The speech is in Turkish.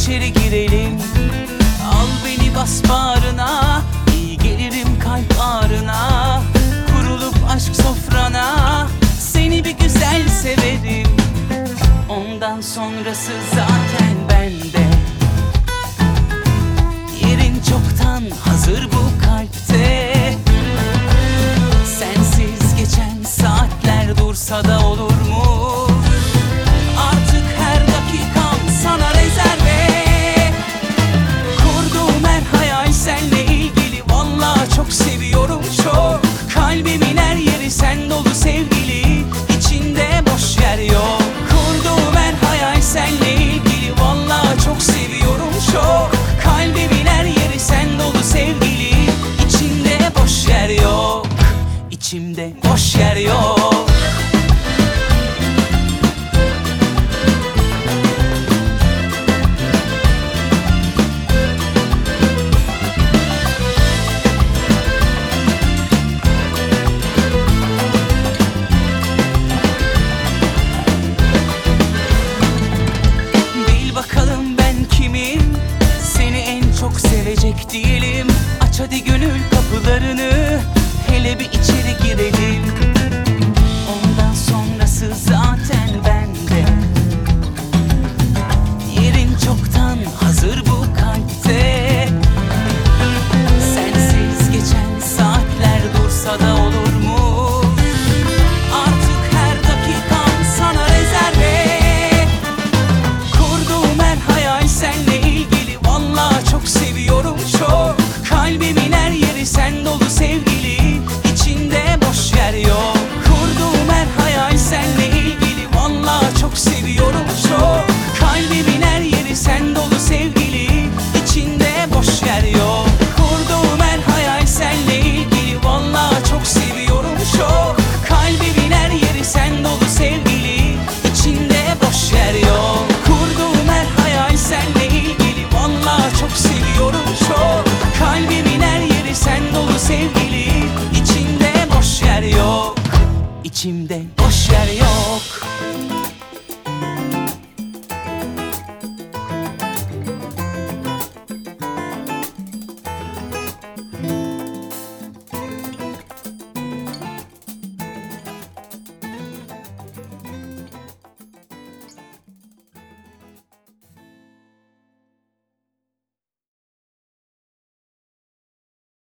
içeri girelim. Al beni bas bağrına, iyi gelirim kalp ağrına. Kurulup aşk sofrana, seni bir güzel severim. Ondan sonrası zaten bende. Yerin çoktan hazır bu kalpte. Sensiz geçen saatler dursa da olur mu? Artık her dakikam sana rezerve. Kurduğum her hayal seninle ilgili. Vallahi çok seviyorum çok. Kalbimin her yeri sen dolu sevgili. İçinde boş yer yok. Kurduğum her hayal seninle ilgili. Vallahi çok seviyorum çok. Kalbimin her yeri sen dolu sevgili. İçinde boş yer yok. İçimde boş yer yok. Bil bakalım ben kimim? Seni en çok sevecek değilim. Aç hadi gönül